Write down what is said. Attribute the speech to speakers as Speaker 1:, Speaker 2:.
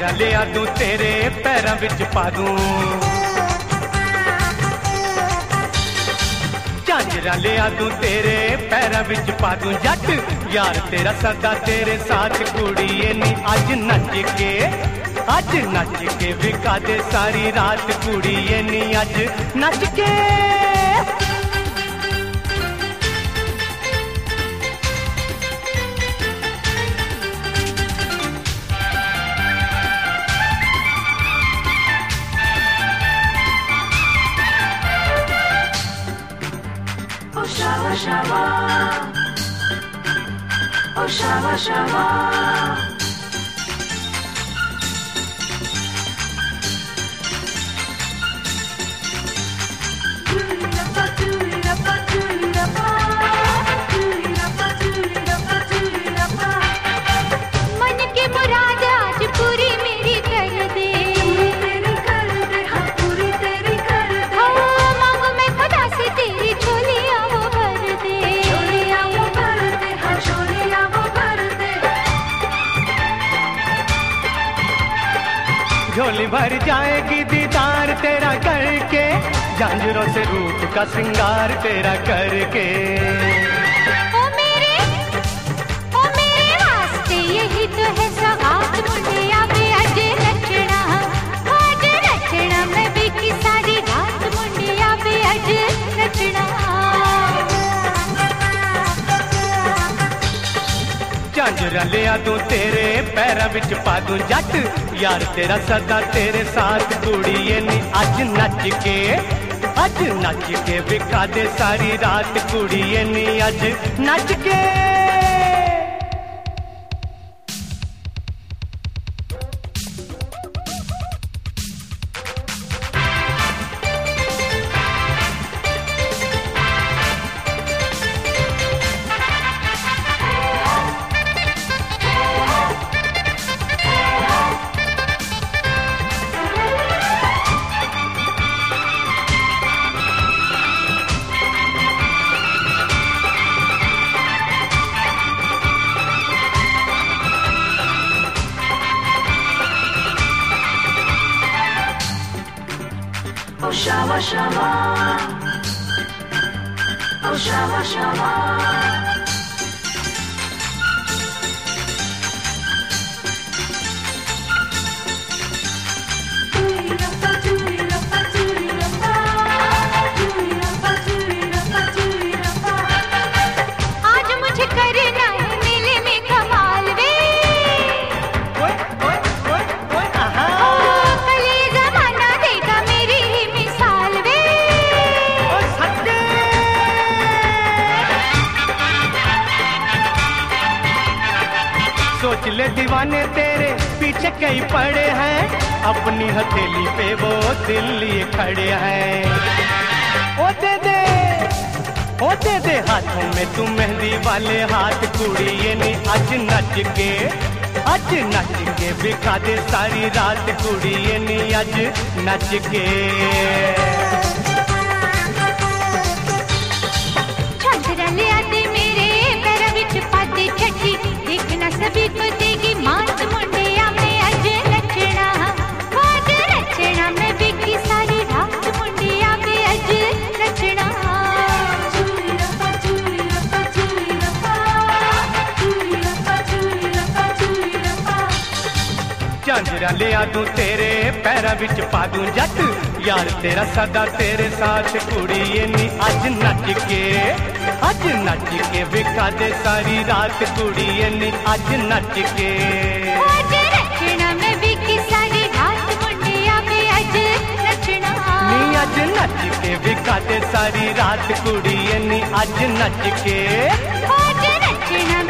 Speaker 1: झांजरा लिया दूं तेरे पैरां विच पा दूं, झांजरा लिया दूं तेरे पैरां विच पा दूं। जट यार तेरा सदा तेरे साथ कुड़िए नी अज नच के, अज नच के विका दे सारी रात कुड़िए नी अज नच के।
Speaker 2: Shawa shawa, oh shawa shawa.
Speaker 3: मन की मुराद आज पूरी मेरी कर दे,
Speaker 2: तेरी कर दे, हाँ पूरी तेरी कर दे।
Speaker 3: मांगू मैं खुदा से तेरी झोलियां वो भर दे,
Speaker 2: झोलियां वो भर दे, हाँ झोलियां वो भर दे।
Speaker 1: झोली भर जाएगी दीदार तेरा करके, झांझरों से रूप का श्रृंगार तेरा करके।
Speaker 3: ओ मेरे वास्ते यही तो है सौगात मुंडिया में अज नचना, आज नचना मैं भी की सारी रात मुंडिया में अज नचना।
Speaker 1: झांजरा लिया दूं तेरे पैरां विच पा दूं। जट यार तेरा सदा तेरे साथ कुड़िए नी अज नच के, अज नच के विका दे सारी रात कुड़िए नी अज नच के।
Speaker 2: Oh shawa shawa, oh shawa shawa.
Speaker 3: आज मुझे करना है मेले में कमाल वे, कल ये जमाना देगा मेरी ही मिसाल वे।
Speaker 1: सोच ले दीवाने तेरे पीछे कई पड़े हैं, अपनी हथेली पे वो दिल लिए खड़े हैं। ओ दे दे हाथों में तू मेहंदी वाले हाथ कुड़िए नी अज नच के, अज नच के विका दे सारी रात कुड़िए नी अज नच के।
Speaker 3: झांझरा लिया दे मेरे पैरां विच पा दे छठी, देखना सभी को देगी मात मुंडिया में अज नचना, आज नचना मैं भी की सारी रात मुंडिया में अज नचना।
Speaker 1: झांजरा लिया दूं तेरे पैरां विच पा दूं। जट यार तेरा सदा तेरे साथ कुड़िए नी अज नच के, अज नच के विका दे सारी रात कुड़िए नी अज नच के।
Speaker 3: आज नचना मैं भी की सारी रात मुंडिया में अज नचना,
Speaker 1: नी अज नच के विका दे सारी रात कुड़िए नी अज नच के।
Speaker 3: आज नचना